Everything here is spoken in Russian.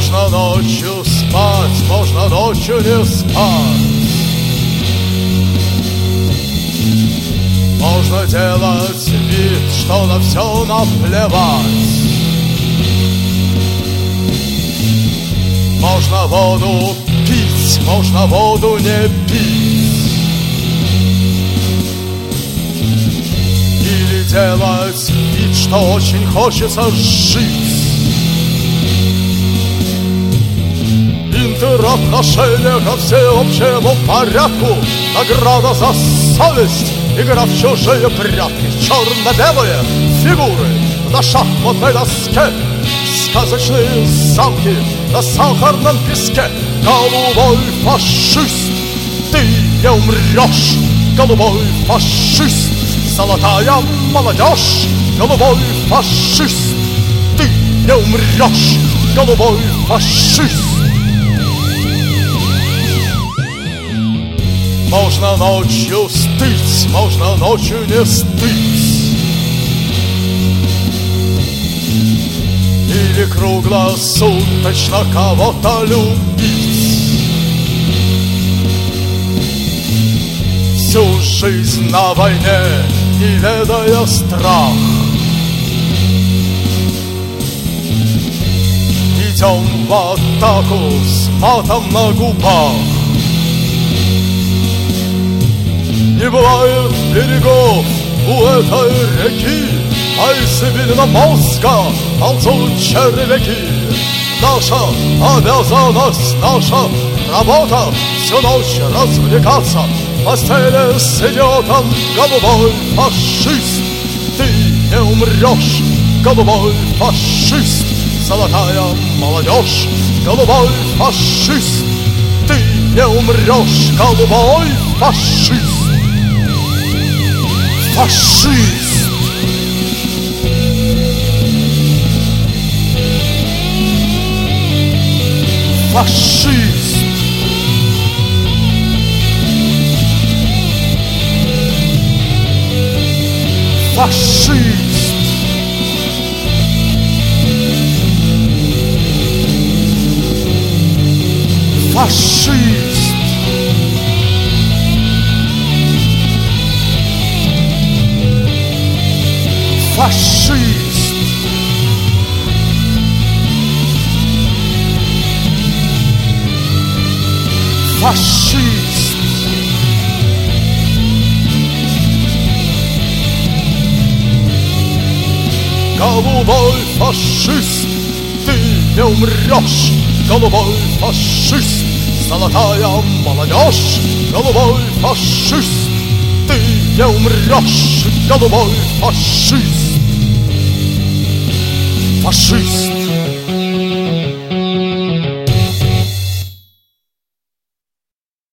Можно ночью спать, можно ночью не спать. Можно делать вид, что на все наплевать. Можно воду пить, можно воду не пить. Или делать вид, что очень хочется жить. Интеротношение ко всеобщему порядку, награда за совесть, игра в чужие прятки, черно-белые фигуры на шахматной доске, сказочные замки на сахарном песке. Голубой фашист, ты не умрешь, голубой фашист, золотая молодежь, голубой фашист, ты не умрешь, голубой фашист. Можно ночью стыть, можно ночью не стыть. Или круглосуточно кого-то любить. Всю жизнь на войне, не ведая страх. Идем в атаку с матом на губах. Не бывает берегов у этой реки, а из Вильноморска ползут червяки. Наша обязанность, наша работа всю ночь развлекаться в постели с идиотом. Голубой фашист, ты не умрешь, голубой фашист, золотая молодежь, голубой фашист, ты не умрешь, голубой фашист. Фашист. Фашист. Фашист. Фашист. Фашист. Фашист. Голубой фашист, ты не умрешь, голубой фашист, золотая молодежь, голубой фашист, ты не умрешь, голубой фашист. Фашист.